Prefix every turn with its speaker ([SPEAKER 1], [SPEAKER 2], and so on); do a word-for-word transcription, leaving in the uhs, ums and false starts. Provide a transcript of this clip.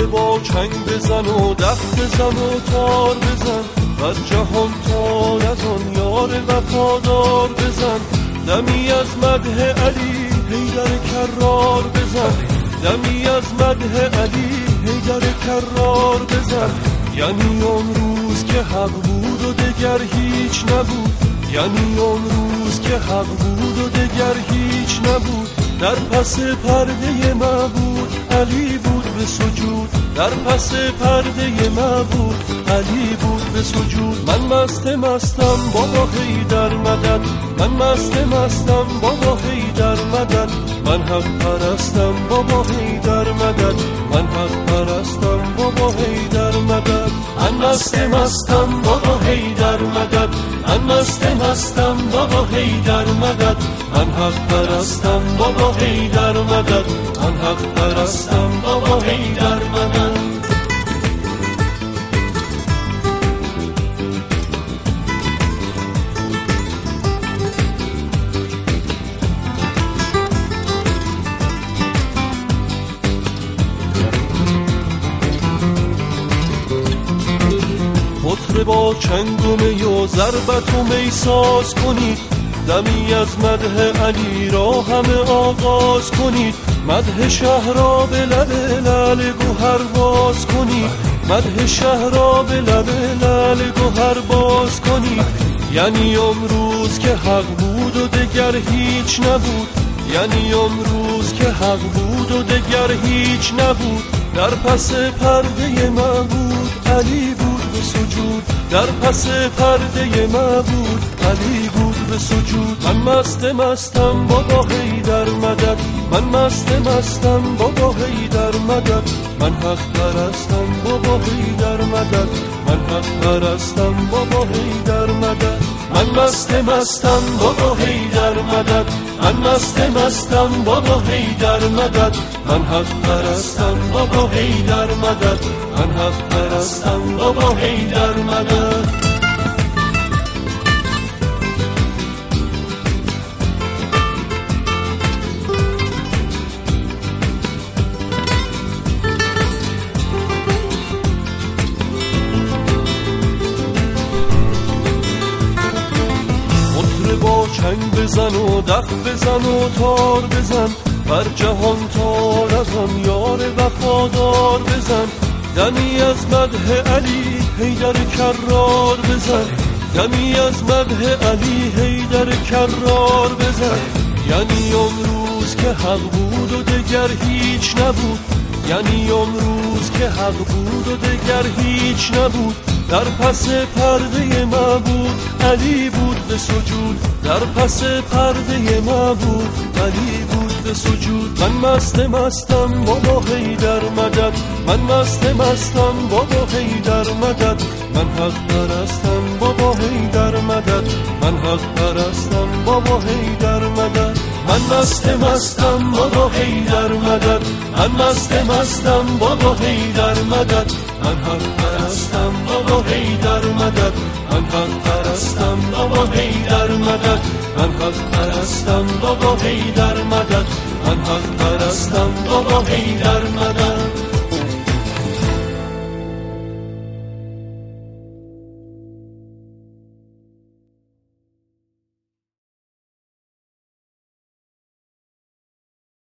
[SPEAKER 1] مطرب با چنگ بزن و دف بزن و تار بزن، بر جهان تار از آن یار وفادار بزن. دمی از مدح علی حیدر کرار بزن، دمی از مدح علی حیدر کرار بزن. یعنی اون روز که حق بود و دگر هیچ نبود، یعنی اون روز که حق بود و دگر هیچ نبود. در پس پرده معبود علی بود به سجود، در پس پرده معبود علی بود به سجود. من مست مستم بابا حیدر مدد، من مست مستم بابا حیدر مدد. من حق پرستم بابا حیدر مدد، من حق پرستم بابا حیدر مدد. من مست مستم بابا حیدر مدد، من مست مستم بابا حیدر مدد. من حق پرستم بابا حیدر مدد، من حق پرستم بابا حیدر مدد. با چنگ و می و ضربت و می ساز کنید، دمی از مدح علی را همه آغاز کنید. مدح شهر را به لب لعل گوهر باز کنید، مدح شهر را به لب لعل گوهر باز کنید. یعنی اون روز که حق بود و دگر هیچ نبود، یعنی اون روز که حق بود و دگر هیچ نبود. در پس پرده معبود علی بود به سجود، در پس پرده معبود علی بود به سجود. من مست مستم بابا حیدر مدد، من مست مستم بابا حیدر مدد. من حق پرستم بابا حیدر مدد، من حق پرستم بابا حیدر مدد. من مست مستم بابا حیدر مدد، من مست مستم بابا حیدر مدد. من حق پرستم بابا حیدر مدد، من حق پرستم بابا حیدر مدد. با چنگ بزن و دف بزن و تار بزن، بر جهان تار از آن یار وفادار بزن. دمی از مدح علی حیدر کرار بزن، دمی از مدح علی حیدر کرار بزن. یعنی اون روز که حق بود و دگر هیچ نبود، یعنی اون روز که حق بود و دگر هیچ نبود. در پس پرده معبود علی بود به سجود، در پس پرده معبود علی بود به سجود. من مست مستم بابا حیدر مدد، من مست مستم بابا حیدر مدد. من حق پرستم بابا حیدر مدد، من حق پرستم بابا حیدر مدد. من مست مستم بابا حیدر مدد، من مست مستم بابا حیدر مدد. من حق پرستم بابا حیدر مدد، من حق پرستم بابا حیدر مدد. من حق پرستم بابا حیدر مدد، من حق پرستم بابا حیدر مدد.